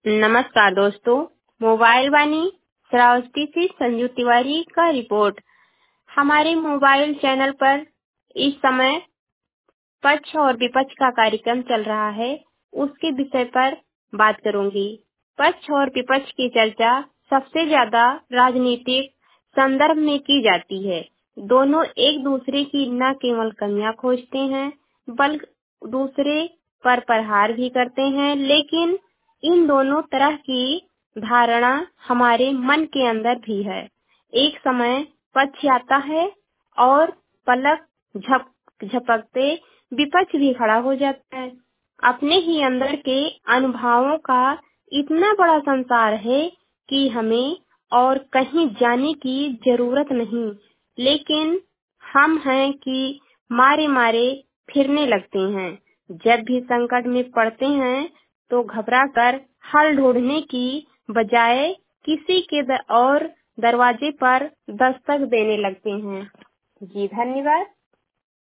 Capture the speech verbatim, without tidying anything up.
नमस्कार दोस्तों, मोबाइल वाणी श्रावस्ती से संजू तिवारी का रिपोर्ट। हमारे मोबाइल चैनल पर इस समय पक्ष और विपक्ष का कार्यक्रम चल रहा है, उसके विषय पर बात करूंगी। पक्ष और विपक्ष की चर्चा सबसे ज्यादा राजनीतिक संदर्भ में की जाती है। दोनों एक दूसरे की न केवल कमियां खोजते हैं, बल्कि दूसरे पर प्रहार भी करते हैं, लेकिन इन दोनों तरह की धारणा हमारे मन के अंदर भी है। एक समय पक्ष आता है और पलक झप झपकते विपक्ष भी खड़ा हो जाता है। अपने ही अंदर के अनुभवों का इतना बड़ा संसार है कि हमें और कहीं जाने की जरूरत नहीं, लेकिन हम हैं कि मारे मारे फिरने लगते हैं। जब भी संकट में पड़ते हैं तो घबराकर हल ढूंढने की बजाय किसी के द और दरवाजे पर दस्तक देने लगते हैं। जी धन्यवाद।